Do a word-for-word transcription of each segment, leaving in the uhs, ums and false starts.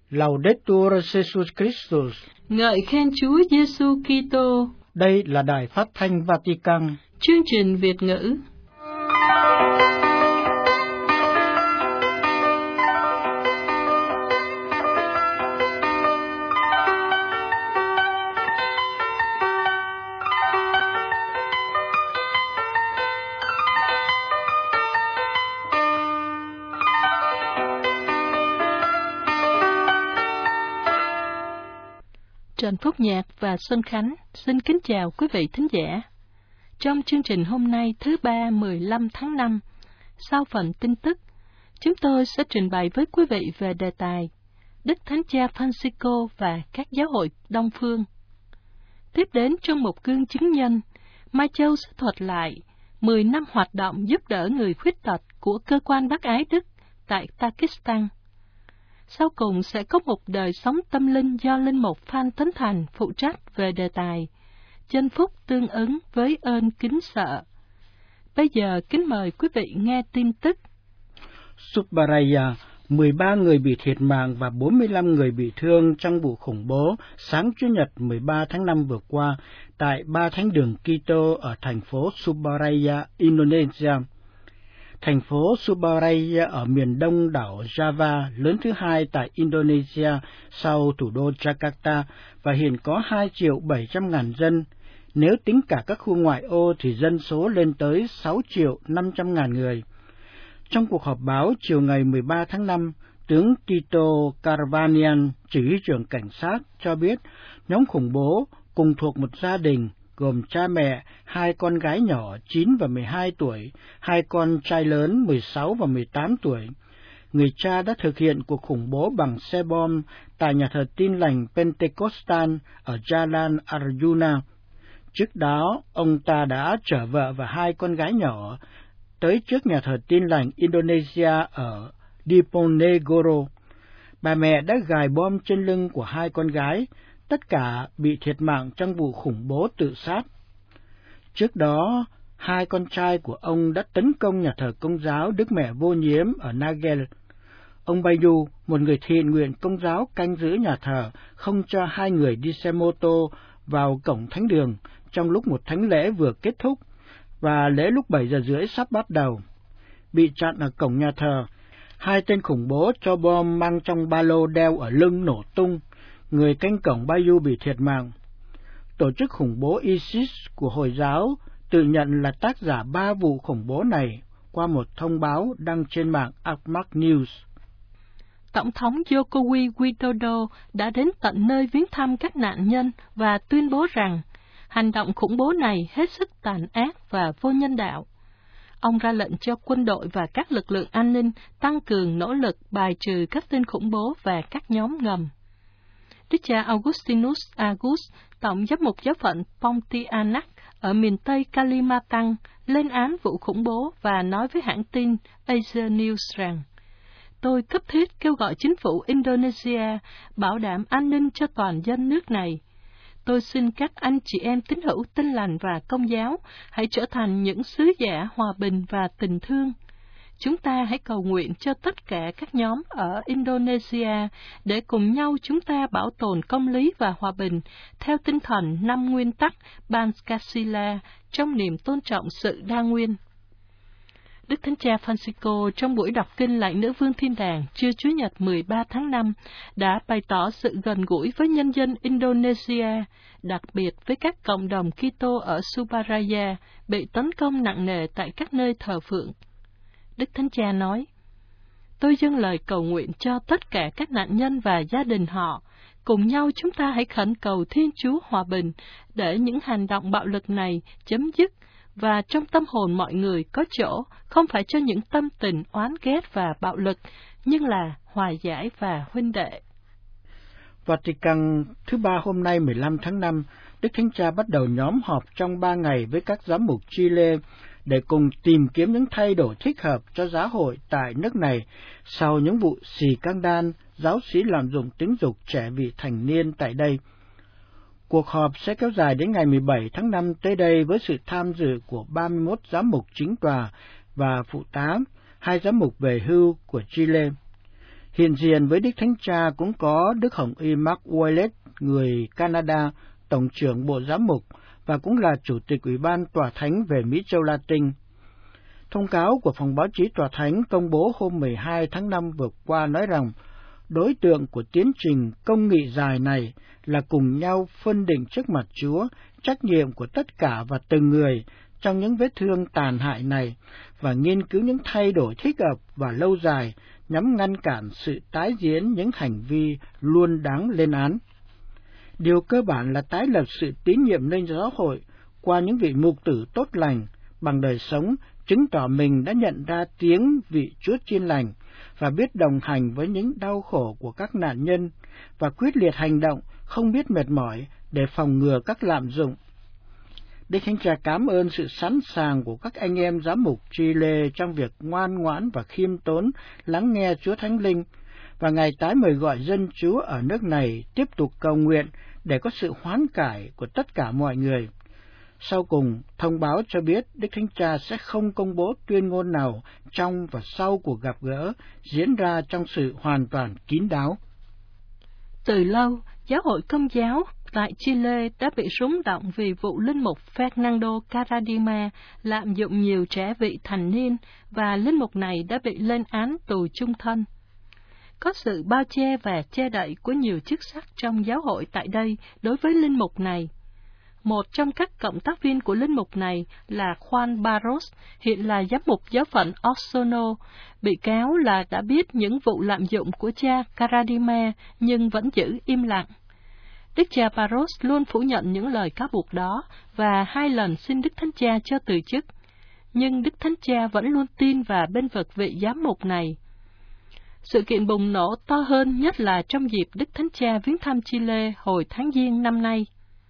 Laudetur Jesus Christus. Ngợi khen Chúa Giêsu Kitô. Đây là đài phát thanh Vatican. Chương trình Việt ngữ. Trần Phúc Nhạc và Xuân Khánh xin kính chào quý vị thính giả. Trong chương trình hôm nay thứ ba mười lăm tháng năm, sau phần tin tức, chúng tôi sẽ trình bày với quý vị về đề tài Đức Thánh Cha Francisco và các giáo hội Đông Phương. Tiếp đến trong một gương chứng nhân, Mai Châu sẽ thuật lại mười năm hoạt động giúp đỡ người khuyết tật của cơ quan bác ái Đức tại Pakistan. Sau cùng sẽ có một đời sống tâm linh do Linh mục Phan Tấn Thành phụ trách về đề tài chân phúc tương ứng với ơn kính sợ. Bây giờ kính mời quý vị nghe tin tức. Subaraya, mười ba người bị thiệt mạng và bốn mươi lăm người bị thương trong vụ khủng bố sáng Chủ nhật mười ba tháng năm vừa qua tại ba thánh đường Kitô ở thành phố Subaraya, Indonesia. Thành phố Subaraya ở miền đông đảo Java, lớn thứ hai tại Indonesia sau thủ đô Jakarta và hiện có hai triệu bảy trăm ngàn dân. Nếu tính cả các khu ngoại ô thì dân số lên tới sáu triệu năm trăm ngàn người. Trong cuộc họp báo chiều ngày mười ba tháng năm, tướng Tito Karvanian, chỉ huy trưởng cảnh sát, cho biết nhóm khủng bố cùng thuộc một gia đình gồm cha mẹ, hai con gái nhỏ chín và mười hai tuổi, hai con trai lớn mười sáu và mười tám tuổi. Người cha đã thực hiện cuộc khủng bố bằng xe bom tại nhà thờ Tin lành Pentecostal ở Jalan Arjuna. Trước đó, ông ta đã chở vợ và hai con gái nhỏ tới trước nhà thờ Tin lành Indonesia ở Diponegoro. Bà mẹ đã gài bom trên lưng của hai con gái, tất cả bị thiệt mạng trong vụ khủng bố tự sát. Trước đó, hai con trai của ông đã tấn công nhà thờ Công giáo Đức Mẹ Vô Nhiễm ở Nagel. Ông Bayu, một người thiện nguyện Công giáo canh giữ nhà thờ, không cho hai người đi xe mô tô vào cổng thánh đường trong lúc một thánh lễ vừa kết thúc và lễ lúc bảy giờ rưỡi sắp bắt đầu. Bị chặn ở cổng nhà thờ, hai tên khủng bố cho bom mang trong ba lô đeo ở lưng nổ tung. Người canh cổng Bayu bị thiệt mạng. Tổ chức khủng bố ISIS của Hồi giáo tự nhận là tác giả ba vụ khủng bố này qua một thông báo đăng trên mạng Ahmad News. Tổng thống Joko Widodo đã đến tận nơi viếng thăm các nạn nhân và tuyên bố rằng hành động khủng bố này hết sức tàn ác và vô nhân đạo. Ông ra lệnh cho quân đội và các lực lượng an ninh tăng cường nỗ lực bài trừ các tên khủng bố và các nhóm ngầm. Đức cha Augustinus Agus, tổng giám mục giáo phận Pontianak ở miền Tây Kalimantan, lên án vụ khủng bố và nói với hãng tin Asia News rằng: Tôi cấp thiết kêu gọi chính phủ Indonesia bảo đảm an ninh cho toàn dân nước này. Tôi xin các anh chị em tín hữu Tin lành và Công giáo hãy trở thành những sứ giả hòa bình và tình thương. Chúng ta hãy cầu nguyện cho tất cả các nhóm ở Indonesia để cùng nhau chúng ta bảo tồn công lý và hòa bình theo tinh thần năm nguyên tắc Pancasila trong niềm tôn trọng sự đa nguyên. Đức Thánh Cha Francisco trong buổi đọc kinh Lạy Nữ Vương Thiên Đàng trưa Chủ nhật mười ba tháng năm đã bày tỏ sự gần gũi với nhân dân Indonesia, đặc biệt với các cộng đồng Kitô ở Subaraya bị tấn công nặng nề tại các nơi thờ phượng. Đức Thánh Cha nói: Tôi dâng lời cầu nguyện cho tất cả các nạn nhân và gia đình họ. Cùng nhau chúng ta hãy khẩn cầu Thiên Chúa hòa bình để những hành động bạo lực này chấm dứt và trong tâm hồn mọi người có chỗ không phải cho những tâm tình oán ghét và bạo lực, nhưng là hòa giải và huynh đệ. Vatican thứ ba hôm nay mười lăm tháng năm, Đức Thánh Cha bắt đầu nhóm họp trong ba ngày với các giám mục Chile để cùng tìm kiếm những thay đổi thích hợp cho giáo hội tại nước này sau những vụ xì căng đan giáo sĩ lạm dụng tính dục trẻ vị thành niên tại đây. Cuộc họp sẽ kéo dài đến ngày mười bảy tháng năm tới đây với sự tham dự của ba mươi mốt giám mục chính tòa và phụ tá, hai giám mục về hưu của Chile. Hiện diện với Đức Thánh Cha cũng có Đức Hồng Y Mark Willett, người Canada, Tổng trưởng Bộ Giám mục và cũng là Chủ tịch Ủy ban Tòa Thánh về Mỹ Châu Latin. Thông cáo của Phòng Báo chí Tòa Thánh công bố hôm mười hai tháng năm vừa qua nói rằng đối tượng của tiến trình công nghị dài này là cùng nhau phân định trước mặt Chúa trách nhiệm của tất cả và từng người trong những vết thương tàn hại này và nghiên cứu những thay đổi thích hợp và lâu dài nhằm ngăn cản sự tái diễn những hành vi luôn đáng lên án. Điều cơ bản là tái lập sự tín nhiệm lên giáo hội qua những vị mục tử tốt lành bằng đời sống, chứng tỏ mình đã nhận ra tiếng vị Chúa Chiên lành và biết đồng hành với những đau khổ của các nạn nhân và quyết liệt hành động không biết mệt mỏi để phòng ngừa các lạm dụng. Đức Thánh Cha cảm ơn sự sẵn sàng của các anh em giám mục Chile trong việc ngoan ngoãn và khiêm tốn lắng nghe Chúa Thánh Linh, và Ngài tái mời gọi dân Chúa ở nước này tiếp tục cầu nguyện để có sự hoán cải của tất cả mọi người. Sau cùng, thông báo cho biết Đức Thánh Cha sẽ không công bố tuyên ngôn nào trong và sau cuộc gặp gỡ diễn ra trong sự hoàn toàn kín đáo. Từ lâu, giáo hội Công giáo tại Chile đã bị rúng động vì vụ linh mục Fernando Caradima lạm dụng nhiều trẻ vị thành niên, và linh mục này đã bị lên án tù chung thân. Có sự bao che và che đậy của nhiều chức sắc trong giáo hội tại đây đối với linh mục này. Một trong các cộng tác viên của linh mục này là Juan Barros, hiện là giám mục giáo phận Osorno, bị cáo là đã biết những vụ lạm dụng của cha Caradima nhưng vẫn giữ im lặng. Đức cha Barros luôn phủ nhận những lời cáo buộc đó và hai lần xin Đức Thánh Cha cho từ chức, nhưng Đức Thánh Cha vẫn luôn tin và bên vực vị giám mục này. Sự kiện bùng nổ to hơn nhất là trong dịp Đức Thánh Cha viếng thăm Chile hồi tháng Giêng năm nay.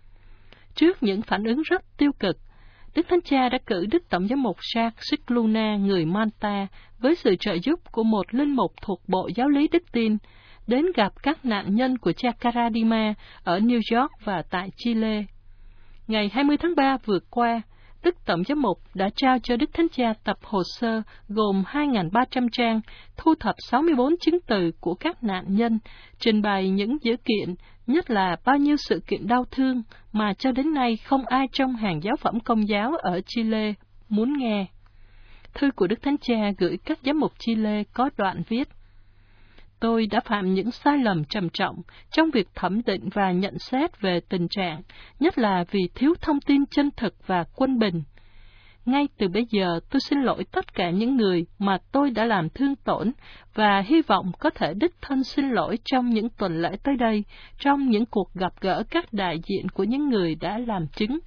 Trước những phản ứng rất tiêu cực, Đức Thánh Cha đã cử Đức Tổng giám mục Jacques Scicluna người Malta với sự trợ giúp của một linh mục thuộc Bộ Giáo lý Đức Tin đến gặp các nạn nhân của cha Caradima ở New York và tại Chile. Ngày hai mươi tháng ba vừa qua, Đức Tổng giám mục đã trao cho Đức Thánh Cha tập hồ sơ gồm hai nghìn ba trăm trang, thu thập sáu mươi bốn chứng từ của các nạn nhân, trình bày những dữ kiện, nhất là bao nhiêu sự kiện đau thương mà cho đến nay không ai trong hàng giáo phẩm Công giáo ở Chile muốn nghe. Thư của Đức Thánh Cha gửi các giám mục Chile có đoạn viết: Tôi đã phạm những sai lầm trầm trọng trong việc thẩm định và nhận xét về tình trạng, nhất là vì thiếu thông tin chân thực và quân bình. Ngay từ bây giờ, tôi xin lỗi tất cả những người mà tôi đã làm thương tổn và hy vọng có thể đích thân xin lỗi trong những tuần lễ tới đây, trong những cuộc gặp gỡ các đại diện của những người đã làm chứng.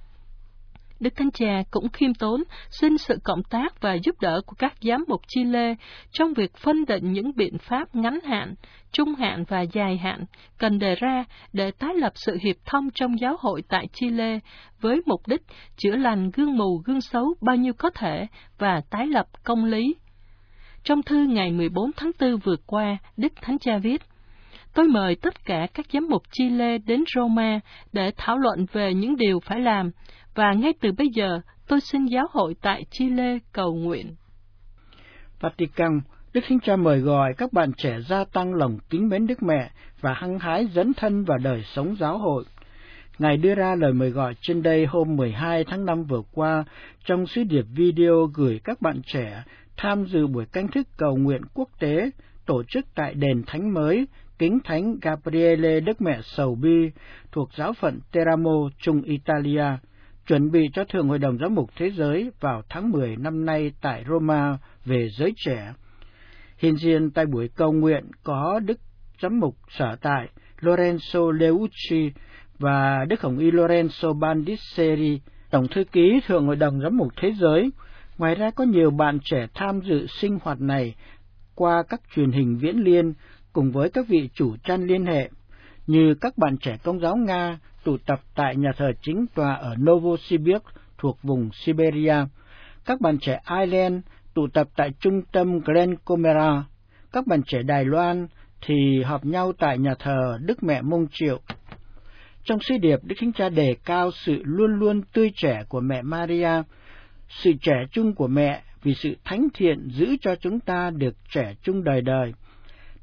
Đức Thánh Cha cũng khiêm tốn xin sự cộng tác và giúp đỡ của các giám mục Chile trong việc phân định những biện pháp ngắn hạn, trung hạn và dài hạn cần đề ra để tái lập sự hiệp thông trong giáo hội tại Chile với mục đích chữa lành gương mù gương xấu bao nhiêu có thể và tái lập công lý. Trong thư ngày mười bốn tháng tư vừa qua, Đức Thánh Cha viết: Tôi mời tất cả các giám mục Chile đến Roma để thảo luận về những điều phải làm, và ngay từ bây giờ tôi xin giáo hội tại Chile cầu nguyện. Vatican, Đức Thánh Cha mời gọi các bạn trẻ gia tăng lòng kính mến Đức Mẹ và hăng hái dấn thân vào đời sống giáo hội. Ngài đưa ra lời mời gọi trên đây hôm mười hai tháng năm vừa qua trong sứ điệp video gửi các bạn trẻ tham dự buổi canh thức cầu nguyện quốc tế tổ chức tại đền thánh mới Kính Thánh Gabriele Đức Mẹ Sầu Bi thuộc giáo phận Teramo, Trung Italia, chuẩn bị cho Thượng Hội đồng Giám mục Thế giới vào tháng mười năm nay tại Roma về giới trẻ. Hiện diện tại buổi cầu nguyện có Đức Giám mục sở tại Lorenzo Leucci và Đức Hồng Y Lorenzo Bandisseri, Tổng thư ký Thượng Hội đồng Giám mục Thế giới. Ngoài ra có nhiều bạn trẻ tham dự sinh hoạt này qua các truyền hình viễn liên cùng với các vị chủ chăn liên hệ, như các bạn trẻ Công giáo Nga tụ tập tại nhà thờ chính tòa ở Novosibirsk thuộc vùng Siberia, các bạn trẻ Ireland tụ tập tại trung tâm Glencomeria, các bạn trẻ Đài Loan thì họp nhau tại nhà thờ Đức Mẹ Mông Triệu. Trong sứ điệp, Đức Thánh Cha đề cao sự luôn luôn tươi trẻ của mẹ Maria, sự trẻ trung của mẹ vì sự thánh thiện giữ cho chúng ta được trẻ trung đời đời.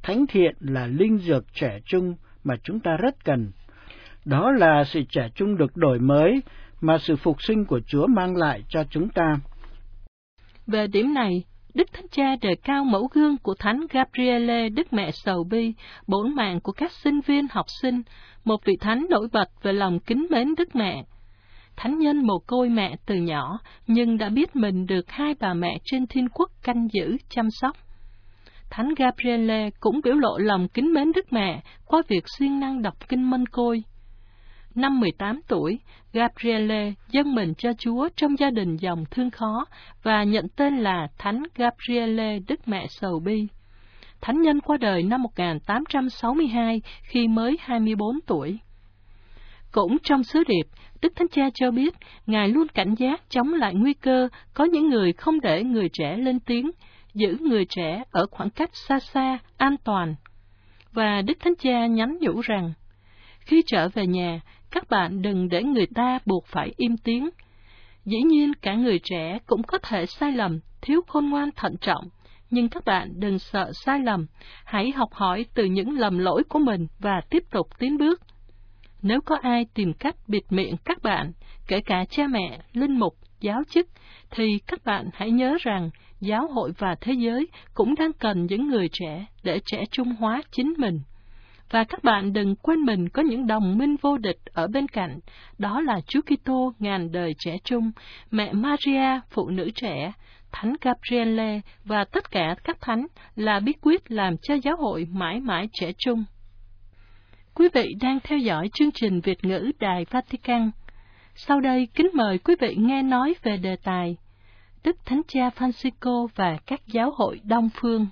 thánh thiện là linh dược trẻ trung mà chúng ta rất cần. Đó là sự trẻ trung được đổi mới mà sự phục sinh của Chúa mang lại cho chúng ta. Về điểm này, Đức Thánh Cha đề cao mẫu gương của Thánh Gabriele, Đức Mẹ Sầu Bi, bổn mạng của các sinh viên học sinh, một vị thánh nổi bật về lòng kính mến Đức Mẹ. Thánh nhân mồ côi mẹ từ nhỏ, nhưng đã biết mình được hai bà mẹ trên thiên quốc canh giữ, chăm sóc. Thánh Gabriele cũng biểu lộ lòng kính mến Đức Mẹ qua việc siêng năng đọc kinh Mân Côi. Năm mười tám tuổi, Gabriele dâng mình cho Chúa trong gia đình dòng thương khó và nhận tên là Thánh Gabriele, Đức Mẹ Sầu Bi. Thánh nhân qua đời năm một nghìn tám trăm sáu mươi hai khi mới hai mươi bốn tuổi. Cũng trong sứ điệp, Đức Thánh Cha cho biết Ngài luôn cảnh giác chống lại nguy cơ có những người không để người trẻ lên tiếng, giữ người trẻ ở khoảng cách xa xa, an toàn. Và Đức Thánh Cha nhắn nhủ rằng, khi trở về nhà, các bạn đừng để người ta buộc phải im tiếng. Dĩ nhiên cả người trẻ cũng có thể sai lầm, thiếu khôn ngoan thận trọng, nhưng các bạn đừng sợ sai lầm, hãy học hỏi từ những lầm lỗi của mình và tiếp tục tiến bước. Nếu có ai tìm cách bịt miệng các bạn, kể cả cha mẹ, linh mục, giáo chức, thì các bạn hãy nhớ rằng giáo hội và thế giới cũng đang cần những người trẻ để trẻ trung hóa chính mình. Và các bạn đừng quên mình có những đồng minh vô địch ở bên cạnh, đó là Chúa Kitô ngàn đời trẻ trung, mẹ Maria phụ nữ trẻ, Thánh Gabriele và tất cả các thánh là bí quyết làm cho giáo hội mãi mãi trẻ trung. Quý vị đang theo dõi chương trình Việt ngữ Đài Vatican. Sau đây kính mời quý vị nghe nói về đề tài Đức Thánh Cha Francisco và các giáo hội Đông phương.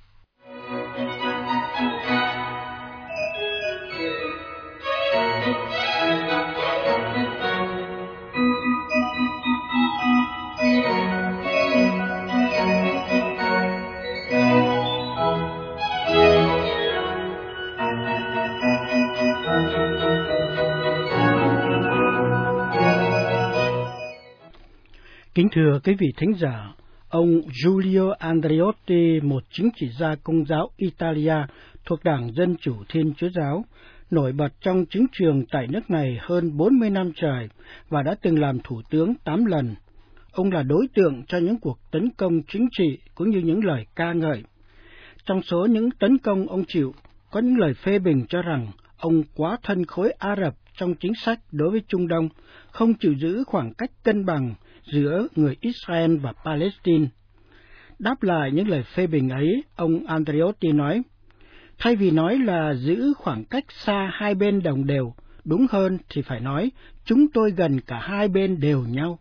Kính thưa quý vị thính giả, ông Giulio Andreotti, một chính trị gia Công giáo Italia thuộc Đảng Dân Chủ Thiên Chúa Giáo, nổi bật trong chính trường tại nước này hơn bốn mươi năm trời và đã từng làm thủ tướng tám lần. Ông là đối tượng cho những cuộc tấn công chính trị cũng như những lời ca ngợi. Trong số những tấn công ông chịu, có những lời phê bình cho rằng ông quá thân khối Ả Rập trong chính sách đối với Trung Đông, không chịu giữ khoảng cách cân bằng giữa người Israel và Palestine. Đáp lại những lời phê bình ấy, ông Andreotti nói, thay vì nói là giữ khoảng cách xa hai bên đồng đều, đúng hơn thì phải nói chúng tôi gần cả hai bên đều nhau.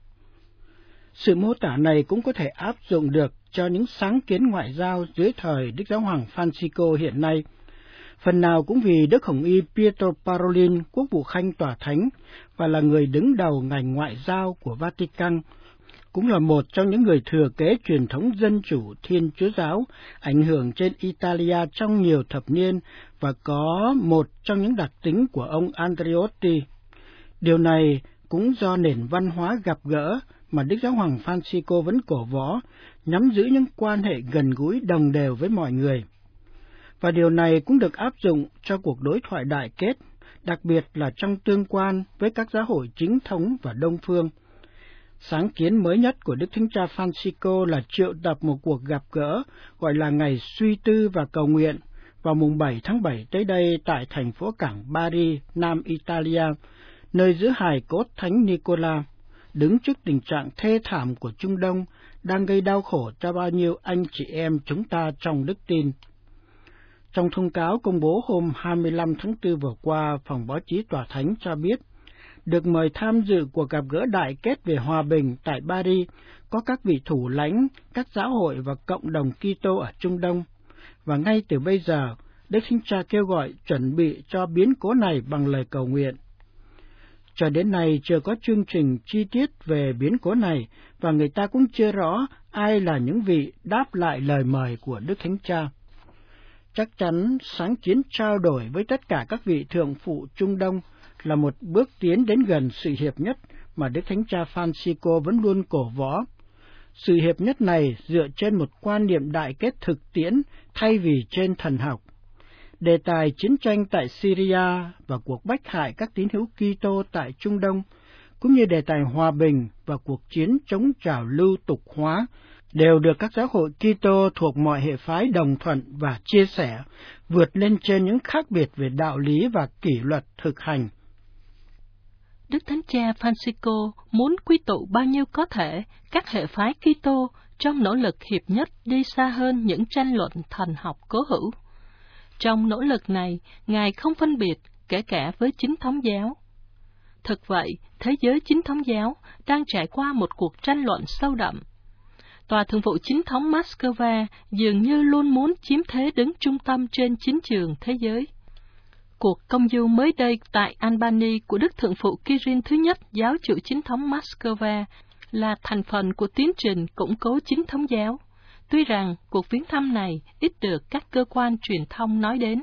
Sự mô tả này cũng có thể áp dụng được cho những sáng kiến ngoại giao dưới thời Đức Giáo hoàng Francisco hiện nay, phần nào cũng vì Đức Hồng Y Pietro Parolin, quốc vụ khanh tòa thánh và là người đứng đầu ngành ngoại giao của Vatican, cũng là một trong những người thừa kế truyền thống dân chủ Thiên Chúa Giáo ảnh hưởng trên Italia trong nhiều thập niên và có một trong những đặc tính của ông Andreotti. Điều này cũng do nền văn hóa gặp gỡ mà Đức Giáo hoàng Francisco vẫn cổ võ, nhắm giữ những quan hệ gần gũi đồng đều với mọi người. Và điều này cũng được áp dụng cho cuộc đối thoại đại kết, đặc biệt là trong tương quan với các giáo hội chính thống và Đông phương. Sáng kiến mới nhất của Đức Thánh Cha Francisco là triệu tập một cuộc gặp gỡ gọi là Ngày Suy Tư và Cầu Nguyện vào mùng bảy tháng bảy tới đây tại thành phố cảng Bari, Nam Italia, nơi giữ hài cốt Thánh Nicola, đứng trước tình trạng thê thảm của Trung Đông đang gây đau khổ cho bao nhiêu anh chị em chúng ta trong đức tin. Trong thông cáo công bố hôm hai mươi lăm tháng tư vừa qua, Phòng Báo chí Tòa Thánh cho biết, được mời tham dự cuộc gặp gỡ đại kết về hòa bình tại Bari có các vị thủ lãnh, các giáo hội và cộng đồng Kitô ở Trung Đông. Và ngay từ bây giờ, Đức Thánh Cha kêu gọi chuẩn bị cho biến cố này bằng lời cầu nguyện. Cho đến nay chưa có chương trình chi tiết về biến cố này và người ta cũng chưa rõ ai là những vị đáp lại lời mời của Đức Thánh Cha. Chắc chắn sáng kiến trao đổi với tất cả các vị thượng phụ Trung Đông là một bước tiến đến gần sự hiệp nhất mà Đức Thánh Cha Francisco vẫn luôn cổ võ. Sự hiệp nhất này dựa trên một quan niệm đại kết thực tiễn thay vì trên thần học. đề tài chiến tranh tại Syria và cuộc bách hại các tín hữu Kitô tại Trung Đông, cũng như đề tài hòa bình và cuộc chiến chống trào lưu tục hóa, đều được các giáo hội Kitô thuộc mọi hệ phái đồng thuận và chia sẻ, vượt lên trên những khác biệt về đạo lý và kỷ luật thực hành. Đức Thánh Cha Francisco muốn quy tụ bao nhiêu có thể các hệ phái Kitô trong nỗ lực hiệp nhất đi xa hơn những tranh luận thần học cố hữu. Trong nỗ lực này, Ngài không phân biệt kể cả với chính thống giáo. Thực vậy, thế giới chính thống giáo đang trải qua một cuộc tranh luận sâu đậm. Tòa Thượng vụ Chính thống Moscow dường như luôn muốn chiếm thế đứng trung tâm trên chính trường thế giới. Cuộc công du mới đây tại Albany của Đức Thượng phụ Kirill thứ nhất giáo chủ chính thống Moscow là thành phần của tiến trình củng cố chính thống giáo, tuy rằng cuộc viếng thăm này ít được các cơ quan truyền thông nói đến.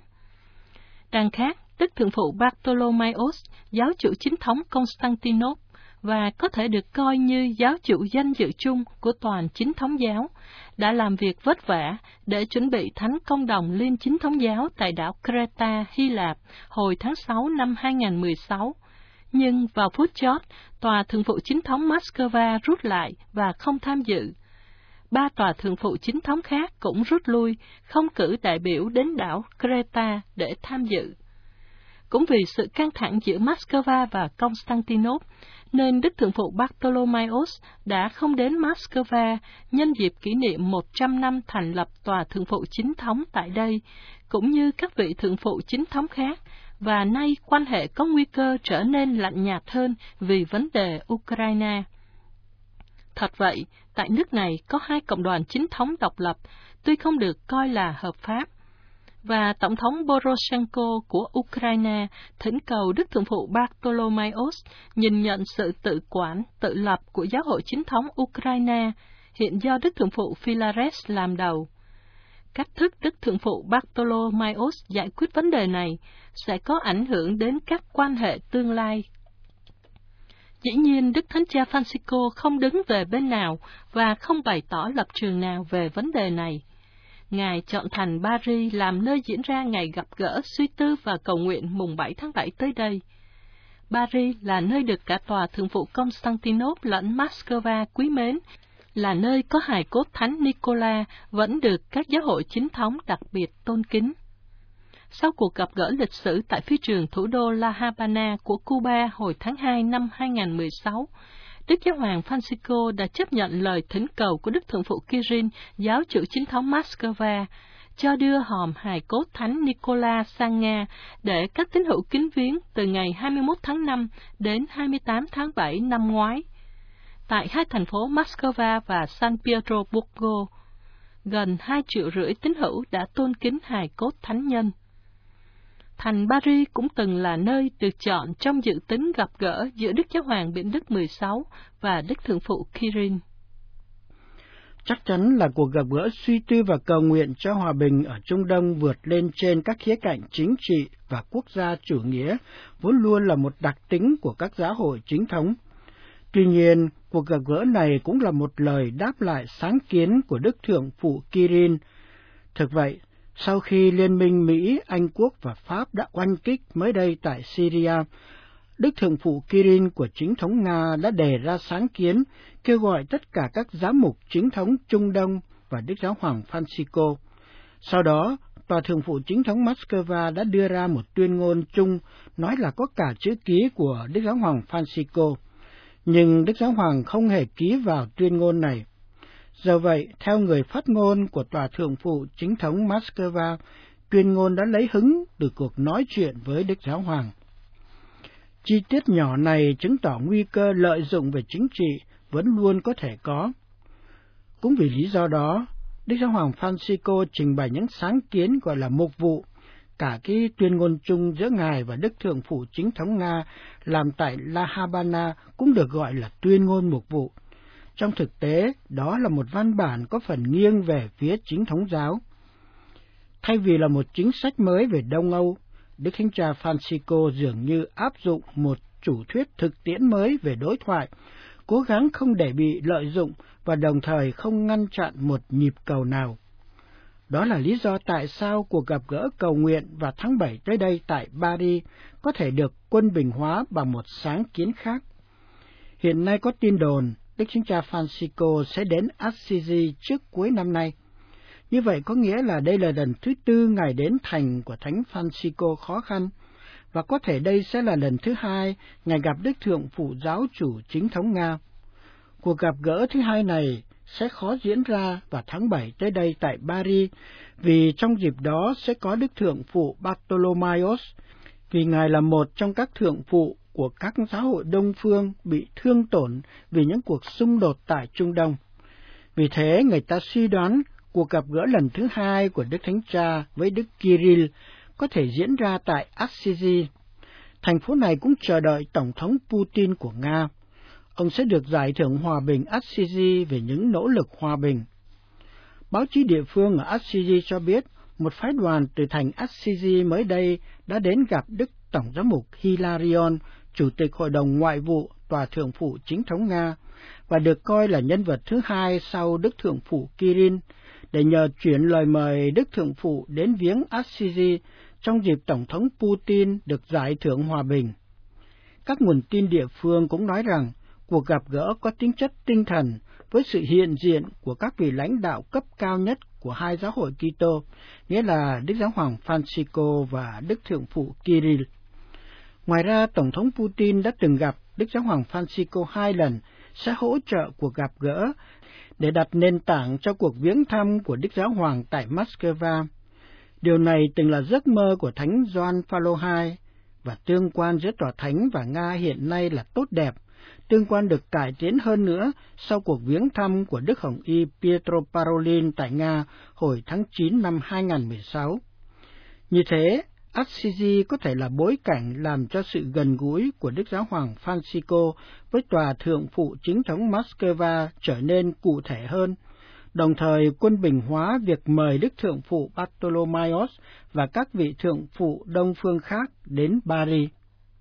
Đằng khác, Đức Thượng phụ Bartholomeos, giáo chủ chính thống Constantinople, và có thể được coi như giáo chủ danh dự chung của toàn chính thống giáo, đã làm việc vất vả để chuẩn bị Thánh Công đồng Liên Chính thống giáo tại đảo Creta, Hy Lạp hồi tháng sáu năm hai nghìn không trăm mười sáu. Nhưng vào phút chót, Tòa Thượng phụ Chính thống Moscow rút lại và không tham dự. Ba tòa thượng phụ chính thống khác cũng rút lui, không cử đại biểu đến đảo Creta để tham dự. Cũng vì sự căng thẳng giữa Moscow và Constantinople, nên Đức Thượng phụ Bartholomeos đã không đến Moscow nhân dịp kỷ niệm một trăm năm thành lập Tòa Thượng phụ Chính thống tại đây, cũng như các vị Thượng phụ Chính thống khác, và nay quan hệ có nguy cơ trở nên lạnh nhạt hơn vì vấn đề Ukraine. Thật vậy, tại nước này có hai cộng đoàn chính thống độc lập, tuy không được coi là hợp pháp, và Tổng thống Poroshenko của Ukraine thỉnh cầu Đức Thượng phụ Bartholomeos nhìn nhận sự tự quản, tự lập của giáo hội chính thống Ukraine, hiện do Đức Thượng phụ Philaret làm đầu. Cách thức Đức Thượng phụ Bartholomeos giải quyết vấn đề này sẽ có ảnh hưởng đến các quan hệ tương lai. Dĩ nhiên, Đức Thánh Cha Francisco không đứng về bên nào và không bày tỏ lập trường nào về vấn đề này. Ngài chọn thành Paris làm nơi diễn ra ngày gặp gỡ, suy tư và cầu nguyện mùng bảy tháng bảy tới đây. Paris là nơi được cả Tòa Thượng phụ Constantinople lẫn Moscow quý mến, là nơi có hài cốt Thánh Nicola vẫn được các giáo hội chính thống đặc biệt tôn kính. Sau cuộc gặp gỡ lịch sử tại phi trường thủ đô La Habana của Cuba hồi tháng hai năm hai nghìn không trăm mười sáu, Đức Giáo hoàng Francisco đã chấp nhận lời thỉnh cầu của Đức Thượng phụ Kirill, giáo chủ chính thống Moscow, cho đưa hòm hài cốt Thánh Nicola sang Nga để các tín hữu kính viếng từ ngày hai mươi mốt tháng năm đến hai mươi tám tháng bảy năm ngoái. Tại hai thành phố Moscow và San Pietroburgo, gần hai triệu rưỡi tín hữu đã tôn kính hài cốt thánh nhân. Thành Paris cũng từng là nơi được chọn trong dự tính gặp gỡ giữa Đức Giáo hoàng Biển Đức mười sáu và Đức Thượng phụ Kirill. Chắc chắn là cuộc gặp gỡ suy tư và cầu nguyện cho hòa bình ở Trung Đông vượt lên trên các khía cạnh chính trị và quốc gia chủ nghĩa, vốn luôn là một đặc tính của các giáo hội chính thống. Tuy nhiên, cuộc gặp gỡ này cũng là một lời đáp lại sáng kiến của Đức Thượng phụ Kirill. Thực vậy, sau khi Liên minh Mỹ, Anh Quốc và Pháp đã oanh kích mới đây tại Syria, Đức Thượng phụ Kirill của chính thống Nga đã đề ra sáng kiến kêu gọi tất cả các giám mục chính thống Trung Đông và Đức Giáo hoàng Francisco. Sau đó, Tòa Thượng phụ chính thống Moscow đã đưa ra một tuyên ngôn chung nói là có cả chữ ký của Đức Giáo hoàng Francisco, nhưng Đức Giáo hoàng không hề ký vào tuyên ngôn này. Do vậy, theo người phát ngôn của Tòa Thượng phụ chính thống Moscow, tuyên ngôn đã lấy hứng từ cuộc nói chuyện với Đức Giáo hoàng. Chi tiết nhỏ này chứng tỏ nguy cơ lợi dụng về chính trị vẫn luôn có thể có. Cũng vì lý do đó, Đức Giáo hoàng Francisco trình bày những sáng kiến gọi là mục vụ. Cả cái tuyên ngôn chung giữa Ngài và Đức Thượng phụ chính thống Nga làm tại La Habana cũng được gọi là tuyên ngôn mục vụ. Trong thực tế, đó là một văn bản có phần nghiêng về phía chính thống giáo. Thay vì là một chính sách mới về Đông Âu, Đức Thánh Cha Francisco dường như áp dụng một chủ thuyết thực tiễn mới về đối thoại, cố gắng không để bị lợi dụng và đồng thời không ngăn chặn một nhịp cầu nào. Đó là lý do tại sao cuộc gặp gỡ cầu nguyện vào tháng bảy tới đây tại Paris có thể được quân bình hóa bằng một sáng kiến khác. Hiện nay có tin đồn Đức Thánh Cha Francisco sẽ đến Assisi trước cuối năm nay. Như vậy có nghĩa là đây là lần thứ tư Ngài đến thành của Thánh Francisco khó khăn, và có thể đây sẽ là lần thứ hai Ngài gặp Đức Thượng Phụ Giáo chủ chính thống Nga. Cuộc gặp gỡ thứ hai này sẽ khó diễn ra vào tháng bảy tới đây tại Paris, vì trong dịp đó sẽ có Đức Thượng Phụ Bartolomaios, vì Ngài là một trong các thượng phụ của các giáo hội Đông Phương bị thương tổn vì những cuộc xung đột tại Trung Đông. Vì thế, người ta suy đoán cuộc gặp gỡ lần thứ hai của Đức Thánh Cha với Đức Kirill có thể diễn ra tại Assisi. Thành phố này cũng chờ đợi Tổng thống Putin của Nga. Ông sẽ được giải thưởng hòa bình Assisi về những nỗ lực hòa bình. Báo chí địa phương ở Assisi cho biết, một phái đoàn từ thành Assisi mới đây đã đến gặp Đức Tổng giám mục Hilarion, Chủ tịch Hội đồng Ngoại vụ Tòa Thượng phụ Chính thống Nga, và được coi là nhân vật thứ hai sau Đức Thượng phụ Kirill, để nhờ chuyển lời mời Đức Thượng phụ đến viếng Assisi trong dịp Tổng thống Putin được giải thưởng hòa bình. Các nguồn tin địa phương cũng nói rằng cuộc gặp gỡ có tính chất tinh thần với sự hiện diện của các vị lãnh đạo cấp cao nhất của hai giáo hội Kitô, nghĩa là Đức Giáo hoàng Francisco và Đức Thượng phụ Kirill. Ngoài ra, Tổng thống Putin đã từng gặp Đức Giáo hoàng Francisco hai lần, sẽ hỗ trợ cuộc gặp gỡ để đặt nền tảng cho cuộc viếng thăm của Đức Giáo hoàng tại Moscow. Điều này từng là giấc mơ của Thánh Gioan Phaolô hai, và tương quan giữa Tòa Thánh và Nga hiện nay là tốt đẹp. Tương quan được cải tiến hơn nữa sau cuộc viếng thăm của Đức Hồng Y Pietro Parolin tại Nga hồi tháng chín năm hai nghìn không trăm mười sáu. Như thế, Assisi có thể là bối cảnh làm cho sự gần gũi của Đức Giáo hoàng Francisco với Tòa Thượng phụ Chính thống Moscow trở nên cụ thể hơn, đồng thời quân bình hóa việc mời Đức Thượng phụ Bartolomaios và các vị Thượng phụ Đông phương khác đến Paris.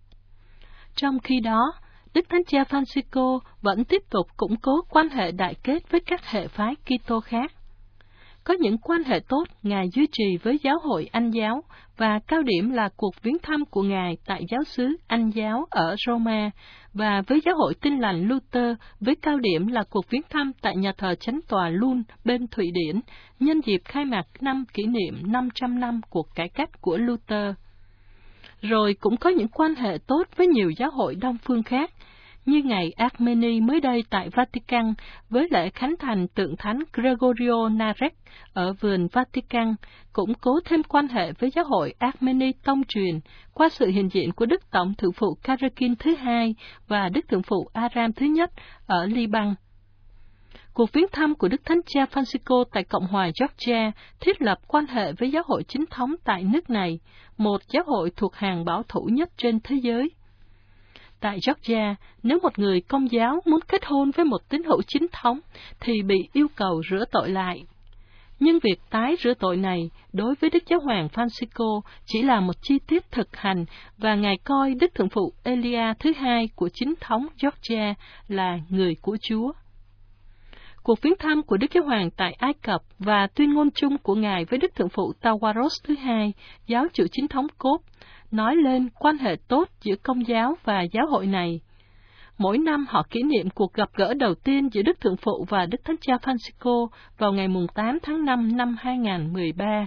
Trong khi đó, Đức Thánh Cha Francisco vẫn tiếp tục củng cố quan hệ đại kết với các hệ phái Kitô khác. Có những quan hệ tốt Ngài duy trì với giáo hội Anh giáo, và cao điểm là cuộc viếng thăm của Ngài tại giáo xứ Anh giáo ở Roma, và với giáo hội Tin lành Luther với cao điểm là cuộc viếng thăm tại nhà thờ Chánh tòa Lund bên Thụy Điển, nhân dịp khai mạc năm kỷ niệm năm trăm năm cuộc cải cách của Luther. Rồi cũng có những quan hệ tốt với nhiều giáo hội Đông phương khác, như ngày Armeni mới đây tại Vatican với lễ khánh thành tượng thánh Gregorio Narek ở vườn Vatican, củng cố thêm quan hệ với giáo hội Armeni tông truyền qua sự hiện diện của Đức Tổng Thượng phụ Karakin thứ hai và Đức Thượng phụ Aram thứ nhất ở Liban. Cuộc viếng thăm của Đức Thánh Cha Francisco tại Cộng hòa Georgia thiết lập quan hệ với giáo hội chính thống tại nước này, một giáo hội thuộc hàng bảo thủ nhất trên thế giới. Tại Georgia, nếu một người Công giáo muốn kết hôn với một tín hữu chính thống thì bị yêu cầu rửa tội lại. Nhưng việc tái rửa tội này đối với Đức Giáo hoàng Francisco chỉ là một chi tiết thực hành, và Ngài coi Đức Thượng phụ Elia thứ hai của chính thống Georgia là người của Chúa. Cuộc viếng thăm của Đức Giáo hoàng tại Ai Cập và tuyên ngôn chung của Ngài với Đức Thượng phụ Tawaros thứ hai, giáo chủ chính thống Cốp, nói lên quan hệ tốt giữa Công giáo và giáo hội này. Mỗi năm họ kỷ niệm cuộc gặp gỡ đầu tiên giữa Đức Thượng phụ và Đức Thánh Cha Francisco vào ngày tám tháng năm năm hai nghìn không trăm mười ba.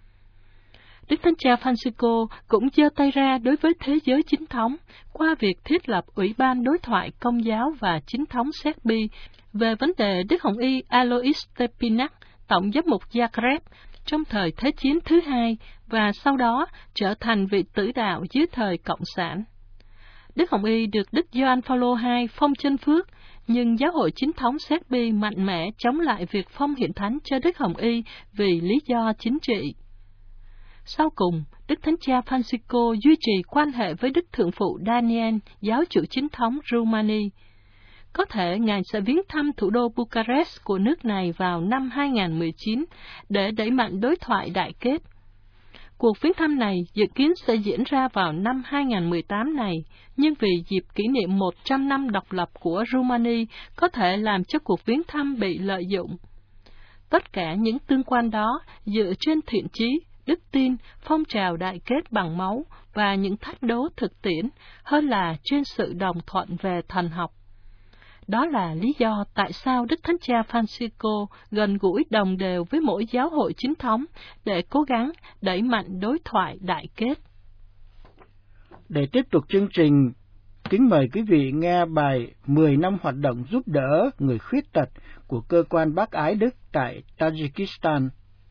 Đức Thánh Cha Francisco cũng giơ tay ra đối với thế giới chính thống qua việc thiết lập Ủy ban đối thoại Công giáo và chính thống Serbia về vấn đề Đức Hồng Y Alois Stepinac, Tổng giám mục Zagreb, trong thời Thế chiến thứ hai, và sau đó trở thành vị tử đạo dưới thời Cộng sản. Đức Hồng Y được Đức Gioan Phaolô hai phong chân phước, nhưng giáo hội chính thống Serbia mạnh mẽ chống lại việc phong hiện thánh cho Đức Hồng Y vì lý do chính trị. Sau cùng, Đức Thánh Cha Francisco duy trì quan hệ với Đức Thượng phụ Daniel, giáo chủ chính thống Rumani. Có thể Ngài sẽ viếng thăm thủ đô Bucharest của nước này vào năm hai nghìn không trăm mười chín để đẩy mạnh đối thoại đại kết. Cuộc viếng thăm này dự kiến sẽ diễn ra vào năm hai nghìn không trăm mười tám này, nhưng vì dịp kỷ niệm một trăm năm độc lập của Rumani có thể làm cho cuộc viếng thăm bị lợi dụng. Tất cả những tương quan đó dựa trên thiện chí, đức tin, phong trào đại kết bằng máu và những thách đố thực tiễn hơn là trên sự đồng thuận về thần học. Đó là lý do tại sao Đức Thánh Cha Francisco gần gũi đồng đều với mỗi giáo hội chính thống để cố gắng đẩy mạnh đối thoại đại kết. Để tiếp tục chương trình, kính mời quý vị nghe bài mười năm hoạt động giúp đỡ người khuyết tật của cơ quan Bác Ái Đức tại Tajikistan.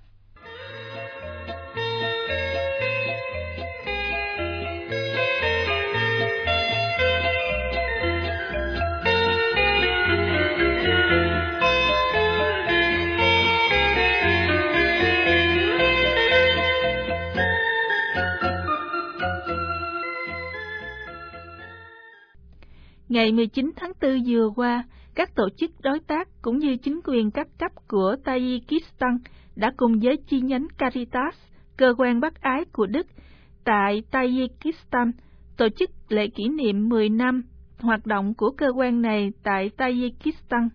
Ngày mười chín tháng tư vừa qua, các tổ chức đối tác cũng như chính quyền các cấp của Tajikistan đã cùng với chi nhánh Caritas, cơ quan bác ái của Đức tại Tajikistan, tổ chức lễ kỷ niệm mười năm hoạt động của cơ quan này tại Tajikistan.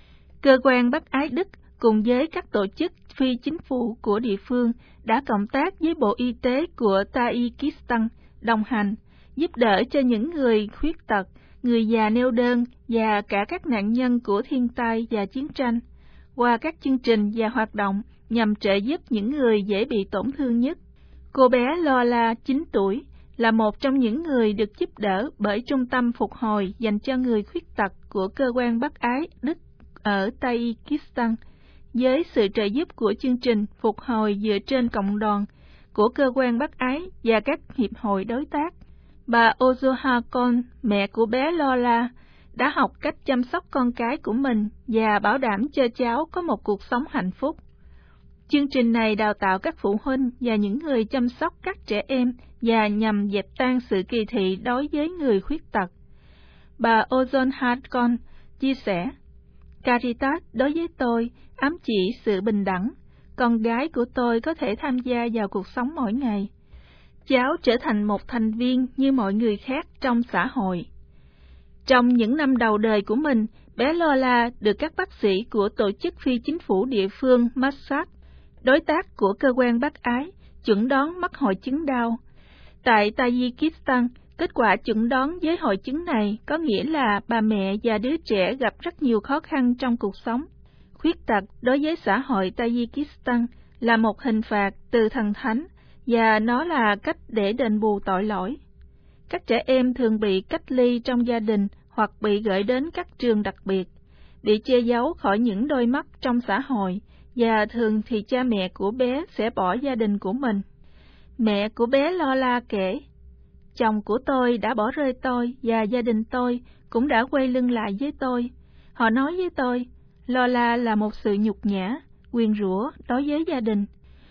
Cơ quan bác ái Đức cùng với các tổ chức phi chính phủ của địa phương đã cộng tác với Bộ Y tế của Tajikistan đồng hành, giúp đỡ cho những người khuyết tật, người già neo đơn và cả các nạn nhân của thiên tai và chiến tranh, qua các chương trình và hoạt động nhằm trợ giúp những người dễ bị tổn thương nhất. Cô bé Lola, chín tuổi, là một trong những người được giúp đỡ bởi Trung tâm Phục hồi dành cho người khuyết tật của cơ quan bác ái Đức ở Tajikistan, với sự trợ giúp của chương trình Phục hồi dựa trên cộng đoàn của cơ quan bác ái và các hiệp hội đối tác. Bà Ozoha Kon, mẹ của bé Lola, đã học cách chăm sóc con cái của mình và bảo đảm cho cháu có một cuộc sống hạnh phúc. Chương trình này đào tạo các phụ huynh và những người chăm sóc các trẻ em và nhằm dẹp tan sự kỳ thị đối với người khuyết tật. Bà Ozoha Kon chia sẻ, Caritas đối với tôi ám chỉ sự bình đẳng. Con gái của tôi có thể tham gia vào cuộc sống mỗi ngày. Cháu trở thành một thành viên như mọi người khác trong xã hội. Trong những năm đầu đời của mình, bé Lola được các bác sĩ của tổ chức phi chính phủ địa phương Massad, đối tác của cơ quan bác ái, chẩn đoán mắc hội chứng đau. Tại Tajikistan, kết quả chẩn đoán với hội chứng này có nghĩa là bà mẹ và đứa trẻ gặp rất nhiều khó khăn trong cuộc sống. Khuyết tật đối với xã hội Tajikistan là một hình phạt từ thần thánh, và nó là cách để đền bù tội lỗi. Các trẻ em thường bị cách ly trong gia đình hoặc bị gửi đến các trường đặc biệt, bị che giấu khỏi những đôi mắt trong xã hội, và thường thì cha mẹ của bé sẽ bỏ gia đình của mình. Mẹ của bé Lola kể, chồng của tôi đã bỏ rơi tôi và gia đình tôi cũng đã quay lưng lại với tôi. Họ nói với tôi, Lola là một sự nhục nhã, nguyền rủa đối với gia đình.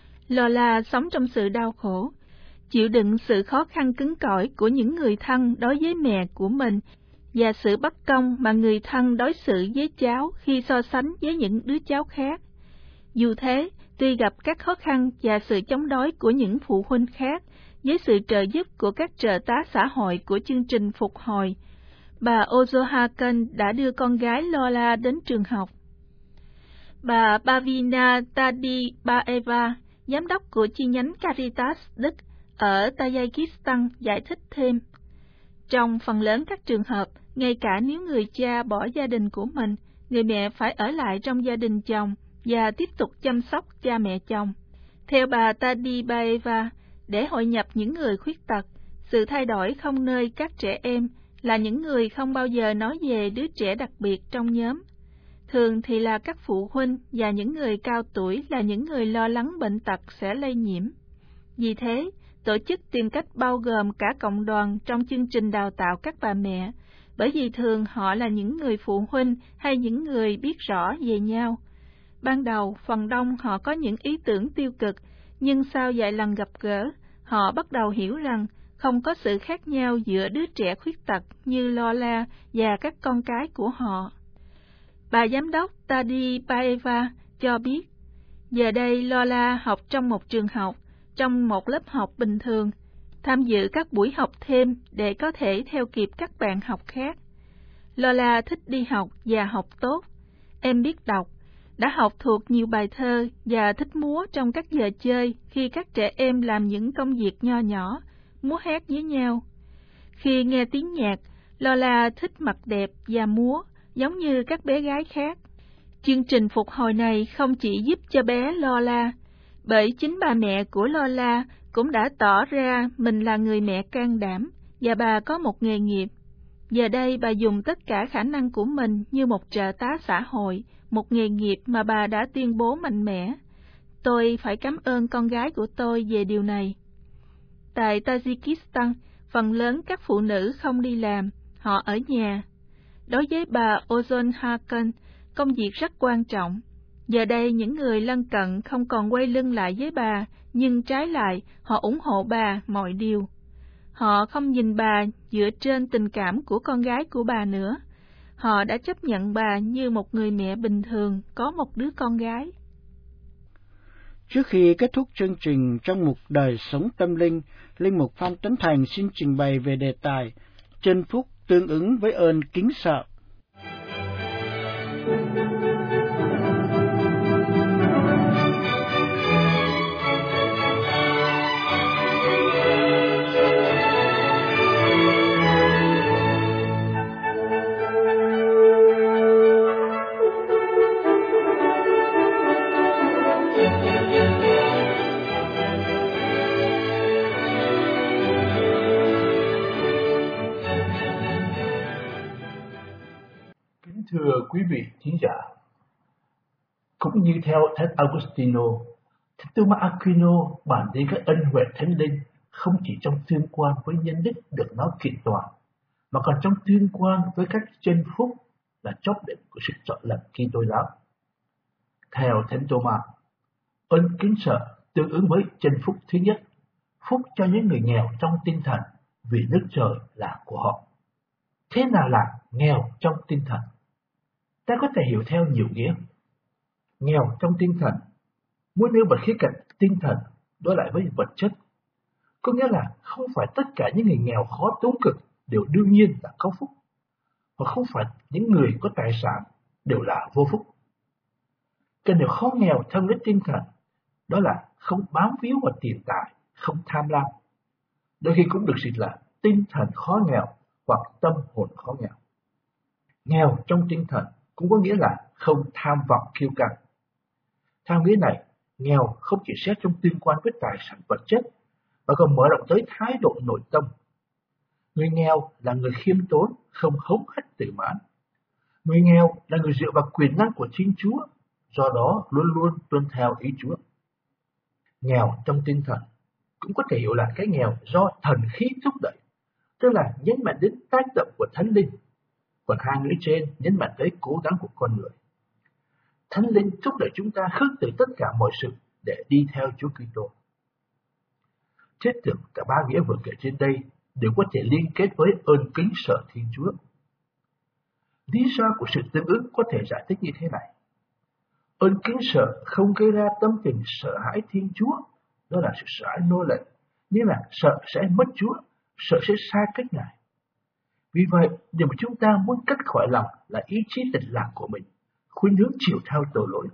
Lola sống trong sự đau khổ, chịu đựng sự khó khăn cứng cỏi của những người thân đối với mẹ của mình và sự bất công mà người thân đối xử với cháu khi so sánh với những đứa cháu khác. Dù thế, tuy gặp các khó khăn và sự chống đối của những phụ huynh khác, với sự trợ giúp của các trợ tá xã hội của chương trình phục hồi, bà Ozoha Kon đã đưa con gái Lola đến trường học. Bà Bavina Tadibaeva, giám đốc của chi nhánh Caritas Đức ở Tajikistan, giải thích thêm, trong phần lớn các trường hợp, ngay cả nếu người cha bỏ gia đình của mình, người mẹ phải ở lại trong gia đình chồng và tiếp tục chăm sóc cha mẹ chồng. Theo bà Tadibaeva, để hội nhập những người khuyết tật, sự thay đổi không nơi các trẻ em là những người không bao giờ nói về đứa trẻ đặc biệt trong nhóm. Thường thì là các phụ huynh và những người cao tuổi là những người lo lắng bệnh tật sẽ lây nhiễm. Vì thế, tổ chức tìm cách bao gồm cả cộng đoàn trong chương trình đào tạo các bà mẹ, bởi vì thường họ là những người phụ huynh hay những người biết rõ về nhau. Ban đầu, phần đông họ có những ý tưởng tiêu cực, nhưng sau vài lần gặp gỡ, họ bắt đầu hiểu rằng không có sự khác nhau giữa đứa trẻ khuyết tật như Lola và các con cái của họ. Bà giám đốc Tadibaeva cho biết, giờ đây Lola học trong một trường học, trong một lớp học bình thường, tham dự các buổi học thêm để có thể theo kịp các bạn học khác. Lola thích đi học và học tốt. Em biết đọc, đã học thuộc nhiều bài thơ và thích múa trong các giờ chơi khi các trẻ em làm những công việc nho nhỏ, múa hát với nhau. Khi nghe tiếng nhạc, Lola thích mặc đẹp và múa giống như các bé gái khác. Chương trình phục hồi này không chỉ giúp cho bé Lola, bởi chính bà mẹ của Lola cũng đã tỏ ra mình là người mẹ can đảm và bà có một nghề nghiệp. Giờ đây bà dùng tất cả khả năng của mình như một trợ tá xã hội, một nghề nghiệp mà bà đã tuyên bố mạnh mẽ. Tôi phải cảm ơn con gái của tôi về điều này. Tại Tajikistan, phần lớn các phụ nữ không đi làm, họ ở nhà. Đối với bà Ozon Hakan, công việc rất quan trọng. Giờ đây những người lân cận không còn quay lưng lại với bà, nhưng trái lại họ ủng hộ bà mọi điều. Họ không nhìn bà dựa trên tình cảm của con gái của bà nữa. Họ đã chấp nhận bà như một người mẹ bình thường có một đứa con gái. Trước khi kết thúc chương trình trong mục Đời sống tâm linh, Linh mục Phan Tấn Thành xin trình bày về đề tài chân phúc tương ứng với ơn kính sợ. Thưa quý vị thính giả, cũng như theo Thánh Augustino, Thánh Thomas Aquino bàn đến các ân huệ thánh linh không chỉ trong tương quan với nhân đức được nói kiện toàn, mà còn trong tương quan với các chân phúc là chóp đỉnh của sự chọn lọc Kitô giáo. Theo Thánh Thomas, ơn kính sợ tương ứng với chân phúc thứ nhất, phúc cho những người nghèo trong tinh thần vì nước trời là của họ. Thế nào là nghèo trong tinh thần? Ta có thể hiểu theo nhiều nghĩa. Nghèo trong tinh thần, muốn nêu một khía cạnh tinh thần đối lại với vật chất, có nghĩa là không phải tất cả những người nghèo khó túng cực đều đương nhiên là có phúc, hoặc không phải những người có tài sản đều là vô phúc. Cần hiểu khó nghèo theo nghĩa tinh thần, đó là không bám víu vào tiền tài, không tham lam. Đôi khi cũng được dịch là tinh thần khó nghèo hoặc tâm hồn khó nghèo. Nghèo trong tinh thần cũng có nghĩa là không tham vọng kiêu căng. Theo nghĩa này, nghèo không chỉ xét trong tương quan với tài sản vật chất, mà còn mở rộng tới thái độ nội tâm. Người nghèo là người khiêm tốn, không hống hách tự mãn. Người nghèo là người dựa vào quyền năng của chính Chúa, do đó luôn luôn tuân theo ý Chúa. Nghèo trong tinh thần cũng có thể hiểu là cái nghèo do thần khí thúc đẩy, tức là nhấn mạnh đến tác động của Thánh Linh. Còn hai ngữ trên nhấn mạnh tới cố gắng của con người. Thánh Linh thúc đẩy chúng ta khước từ tất cả mọi sự để đi theo Chúa Kitô. Thiết tưởng cả ba nghĩa vừa kể trên đây đều có thể liên kết với ơn kính sợ Thiên Chúa. Lý do của sự tương ứng có thể giải thích như thế này. Ơn kính sợ không gây ra tâm tình sợ hãi Thiên Chúa, đó là sự sợ hãi nô lệ, nghĩa là sợ sẽ mất Chúa, sợ sẽ xa cách Ngài. Vì vậy, điều mà chúng ta muốn cắt khỏi lòng là ý chí tịch lạc của mình, khuynh hướng chiều theo tội lỗi.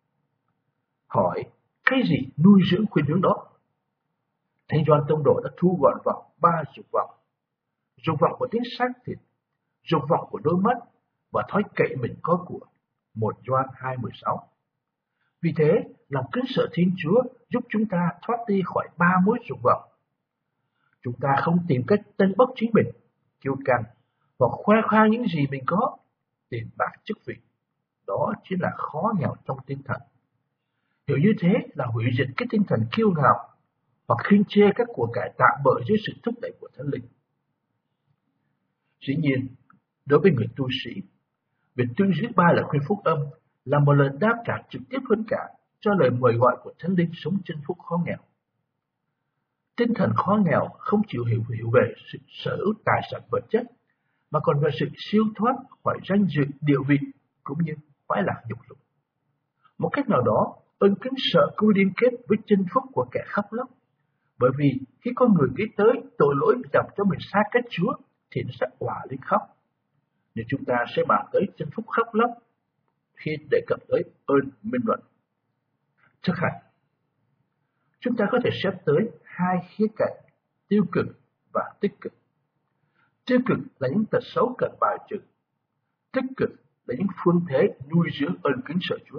Hỏi, cái gì nuôi dưỡng khuynh hướng đó? Thánh Gioan Tông Đồ đã thu gọn vào ba dục vọng. Dục vọng của tiếng xác thịt, dục vọng của đôi mắt và thói cậy mình có của. một Gioan hai mười sáu. Vì thế, lòng kính sợ Thiên Chúa giúp chúng ta thoát đi khỏi ba mối dục vọng. Chúng ta không tìm cách tân bốc chính mình, kiêu căng hoặc khoe khoang những gì mình có, tiền bạc chức vị. Đó chính là khó nghèo trong tinh thần. Hiểu như thế là hủy diệt cái tinh thần kiêu ngạo hoặc khinh chê các của cải tạm bợ dưới sự thúc đẩy của Thánh Linh. Dĩ nhiên, đối với người tu sĩ, việc tuyên dưới ba lời khuyên phúc âm là một lời đáp trả trực tiếp hơn cả cho lời mời gọi của Thánh Linh sống chân phúc khó nghèo. Tinh thần khó nghèo không chịu hiểu hiểu về sự sở hữu tài sản vật chất, mà còn về sự siêu thoát khỏi danh dự, địa vị cũng như khoái lạc dục dục. Một cách nào đó, ơn kính sợ cũng liên kết với chân phúc của kẻ khóc lóc, bởi vì khi con người nghĩ tới tội lỗi làm cho mình xa cách Chúa, thì nó sẽ òa lên khóc. Nếu chúng ta sẽ bàn tới chân phúc khóc lóc, khi đề cập tới ơn minh luận. Thực hành, chúng ta có thể xếp tới hai khía cạnh tiêu cực và tích cực. Tiêu cực là những tật xấu cần bài trừ, tích cực là những phương thế nuôi dưỡng ơn kính sợ Chúa.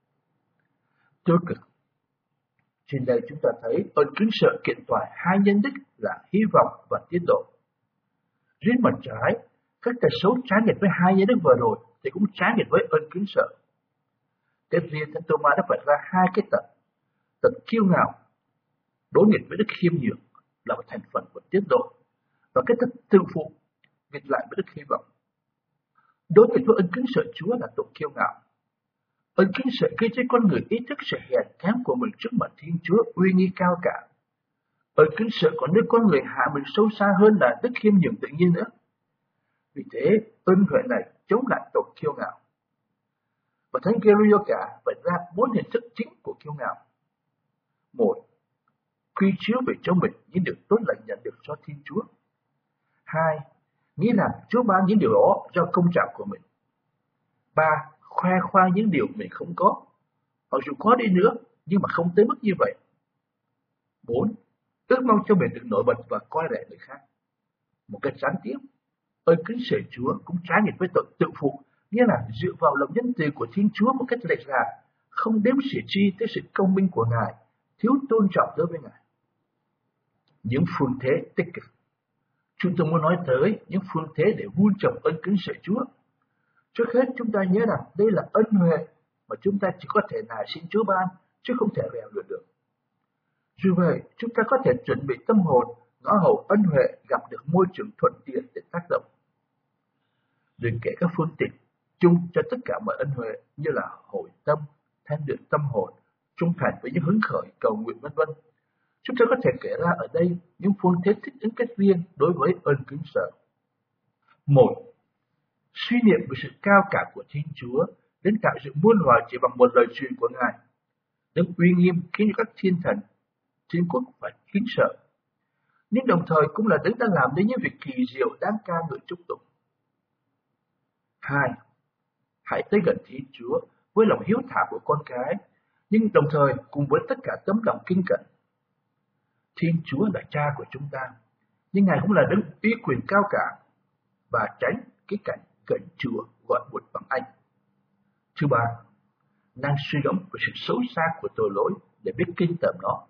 Tiêu cực, trên đây chúng ta thấy ơn kính sợ kiện tòa hai nhân đích là hy vọng và tiến độ. Riêng mặt trái, các tật xấu trái nghịch với hai nhân đức vừa rồi thì cũng trái nghịch với ơn kính sợ. Tiếp riêng Thánh Tô-ma đã vạch ra hai cái tật, tật kiêu ngạo đối nghịch với đức khiêm nhường là một thành phần của tiến độ, và cái tật tự phụ nghịch lại với đức hy vọng. Đối nghịch với ơn kính sợ Chúa là tội kiêu ngạo. Ơn kính sợ gây cho con người ý thức sự hèn kém của mình trước mặt Thiên Chúa uy nghi cao cả. Ơn kính sợ còn đưa con người hạ mình sâu xa hơn là đức khiêm nhường tự nhiên nữa. Vì thế, ơn huệ này chống lại tội kiêu ngạo. Và Thánh Gioca vạch ra bốn hình thức chính của kiêu ngạo. Một, quy chiếu về cho mình những điều tốt lành nhận được do Thiên Chúa. Hai, nghĩ rằng Chúa ban những điều đó do công trạng của mình. Ba, khoe khoang những điều mình không có, hoặc dù có đi nữa nhưng mà không tới mức như vậy. Bốn, ước mong cho mình được nổi bật và coi rẻ người khác. Một cách gián tiếp, ơn kính sợ Chúa cũng trái nghịch với tội tự phụ, nghĩa là dựa vào lòng nhân từ của Thiên Chúa một cách lệch lạc, không đếm xỉa chi tới sự công minh của Ngài, thiếu tôn trọng đối với Ngài. Những phương thế tích cực, chúng tôi muốn nói tới những phương thế để vun trồng ơn kính sợ Chúa. Trước hết chúng ta nhớ rằng đây là ân huệ mà chúng ta chỉ có thể nài xin Chúa ban, chứ không thể rèn luyện được. Dù vậy, chúng ta có thể chuẩn bị tâm hồn, ngõ hầu ân huệ gặp được môi trường thuận tiện để tác động. Đừng kể các phương tiện chung cho tất cả mọi ân huệ như là hội tâm, than luyện tâm hồn, trung thành với những hứng khởi, cầu nguyện vân vân. Chúng ta có thể kể ra ở đây những phương thế thích ứng cách riêng đối với ơn kính sợ. Một, suy niệm về sự cao cả của Thiên Chúa đến tạo dựng muôn loài chỉ bằng một lời truyền của Ngài. Đấng uy nghiêm khiến cho các thiên thần, thiên quốc phải kính sợ. Nhưng đồng thời cũng là đấng đã làm nên những việc kỳ diệu đáng ca ngợi chúc tụng. Hai, hãy tới gần Thiên Chúa với lòng hiếu thảo của con cái, nhưng đồng thời cùng với tất cả tấm lòng kính cẩn. Thiên Chúa là Cha của chúng ta, nhưng Ngài cũng là đấng uy quyền cao cả, và tránh cái cảnh cẩn chùa gọi một bằng anh. Thứ ba, năng suy gẫm về sự xấu xa của tội lỗi để biết kinh tởm nó.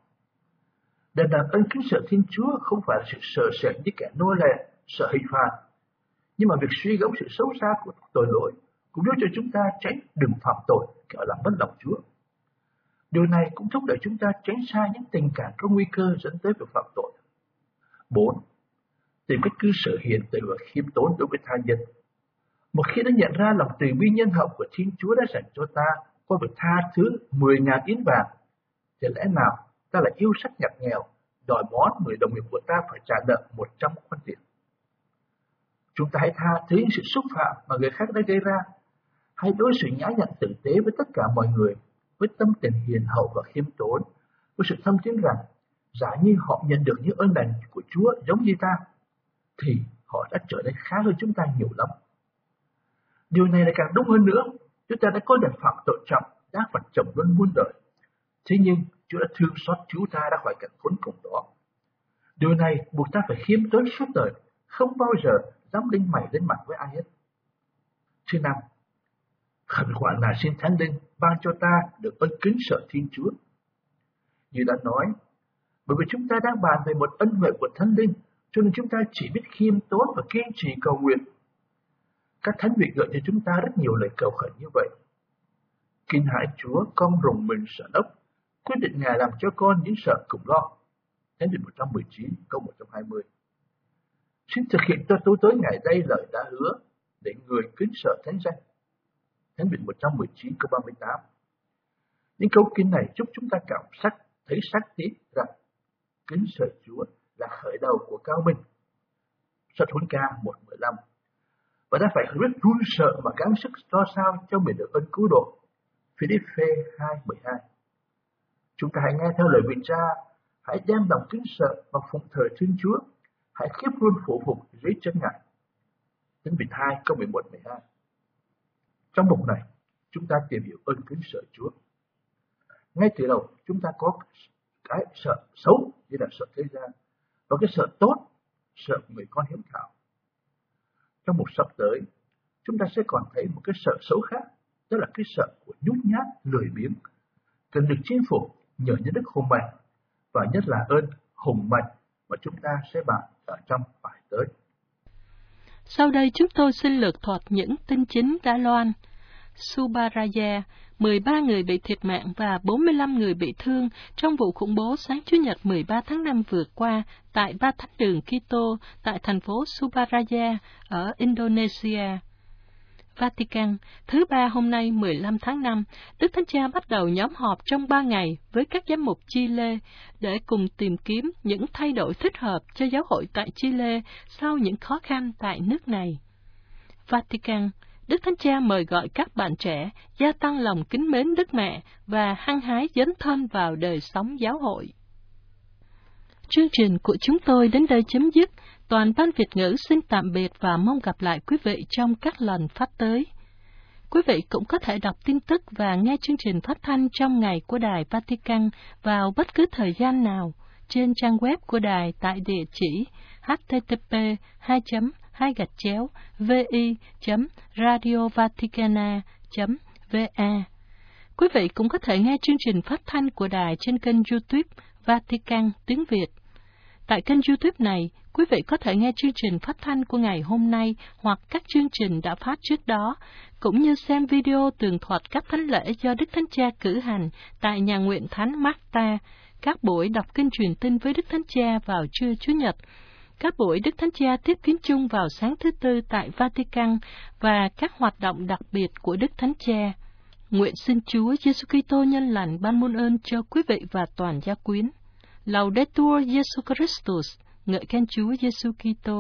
Để làm ơn kính sợ Thiên Chúa không phải là sự sợ sệt như kẻ nô lệ, sợ hình phạt, nhưng mà việc suy gẫm sự xấu xa của tội lỗi cũng giúp cho chúng ta tránh đừng phạm tội, kẻo làm mất lòng Chúa. Điều này cũng thúc đẩy chúng ta tránh xa những tình cảm có nguy cơ dẫn tới việc phạm tội. Bốn, tìm cách cư xử hiền từ và khiêm tốn đối với tha nhân. Một khi đã nhận ra lòng từ bi nhân hậu của Thiên Chúa đã dành cho ta qua việc tha thứ mười ngàn yến vàng, thì lẽ nào ta lại yêu sách nhặt nghèo, đòi món người đồng nghiệp của ta phải trả nợ một trăm khoản tiền? Chúng ta hãy tha thứ những sự xúc phạm mà người khác đã gây ra, hãy đối xử nhã nhặn tử tế với tất cả mọi người, với tâm tình hiền hậu và khiêm tốn, với sự thâm tín rằng giả như họ nhận được những ơn lành của Chúa giống như ta, thì họ đã trở nên khá hơn chúng ta nhiều lắm. Điều này lại càng đúng hơn nữa, chúng ta đã có lần phạm tội trọng, đã phải chồng luân muôn đời. Thế nhưng Chúa đã thương xót chúng ta đã khỏi cảnh khốn cùng đó. Điều này buộc ta phải khiêm tốn suốt đời, không bao giờ dám đinh mày lên mặt với ai hết. Thứ năm, khẩn khoản là xin Thánh Linh ban cho ta được ơn kính sợ Thiên Chúa. Như đã nói, bởi vì chúng ta đang bàn về một ân huệ của Thánh Linh, cho nên chúng ta chỉ biết khiêm tốn và kiên trì cầu nguyện. Các thánh vị gợi cho chúng ta rất nhiều lời cầu khẩn như vậy. Kinh hãi Chúa, con rùng mình sợ ốc, quyết định Ngài làm cho con những sợ cùng lo. Thánh vị một trăm mười chín câu một trăm hai mươi. Xin thực hiện cho tôi tới ngày đây lời đã hứa, để người kính sợ Thánh danh. Thánh vị một trăm mười chín câu ba mươi tám. Những câu kinh này giúp chúng ta cảm sắc, thấy xác tín rằng kính sợ Chúa là khởi đầu của cao minh. Sách Huấn Ca một mười lăm. Và đã phải biết run sợ mà gắng sức cho sao cho mình được ơn cứu độ. Philip-phê hai mười hai. Chúng ta hãy nghe theo lời vị Cha, hãy đem lòng kính sợ và phụng thờ Thiên Chúa, hãy khiếp luôn phụ phục dưới chân Ngài. Thánh vị hai câu mười một mười hai. Trong mục này, chúng ta tìm hiểu ơn kính sợ Chúa. Ngay từ đầu chúng ta có cái sợ xấu như là sợ thế gian, và cái sợ tốt, sợ người con hiếu thảo. Trong một sắp tới, chúng ta sẽ còn thấy một cái sợ xấu khác, đó là cái sợ của nhút nhát, lười biếng, cần được chinh phục nhờ những đức hùng mạnh, và nhất là ơn hùng mạnh mà chúng ta sẽ bàn ở trong bài tới. Sau đây chúng tôi xin lược thuật những tin chính đã loan. Subaraya, mười ba người bị thiệt mạng và bốn mươi lăm người bị thương trong vụ khủng bố sáng Chủ nhật mười ba tháng năm vừa qua tại Ba Thánh đường Kitô tại thành phố Subaraya ở Indonesia. Vatican, thứ ba hôm nay mười lăm tháng năm, Đức Thánh Cha bắt đầu nhóm họp trong ba ngày với các giám mục Chile để cùng tìm kiếm những thay đổi thích hợp cho giáo hội tại Chile sau những khó khăn tại nước này. Vatican, Đức Thánh Cha mời gọi các bạn trẻ gia tăng lòng kính mến Đức Mẹ và hăng hái dấn thân vào đời sống giáo hội. Chương trình của chúng tôi đến đây chấm dứt. Toàn ban Việt ngữ xin tạm biệt và mong gặp lại quý vị trong các lần phát tới. Quý vị cũng có thể đọc tin tức và nghe chương trình phát thanh trong ngày của Đài Vatican vào bất cứ thời gian nào trên trang web của đài tại địa chỉ h t t p hai chấm hai gạch chéo vi chấm radio vaticana chấm va. Quý vị cũng có thể nghe chương trình phát thanh của đài trên kênh YouTube Vatican tiếng Việt. Tại kênh YouTube này, quý vị có thể nghe chương trình phát thanh của ngày hôm nay hoặc các chương trình đã phát trước đó, cũng như xem video tường thuật các thánh lễ do Đức Thánh Cha cử hành tại nhà nguyện Thánh Marta, các buổi đọc kinh truyền tin với Đức Thánh Cha vào trưa Chủ nhật, các buổi Đức Thánh Cha tiếp kiến chung vào sáng thứ Tư tại Vatican và các hoạt động đặc biệt của Đức Thánh Cha. Nguyện xin Chúa Giêsu Kitô nhân lành ban muôn ơn cho quý vị và toàn gia quyến. Laudetur Jesu Christus, ngợi khen Chúa Giêsu Kitô.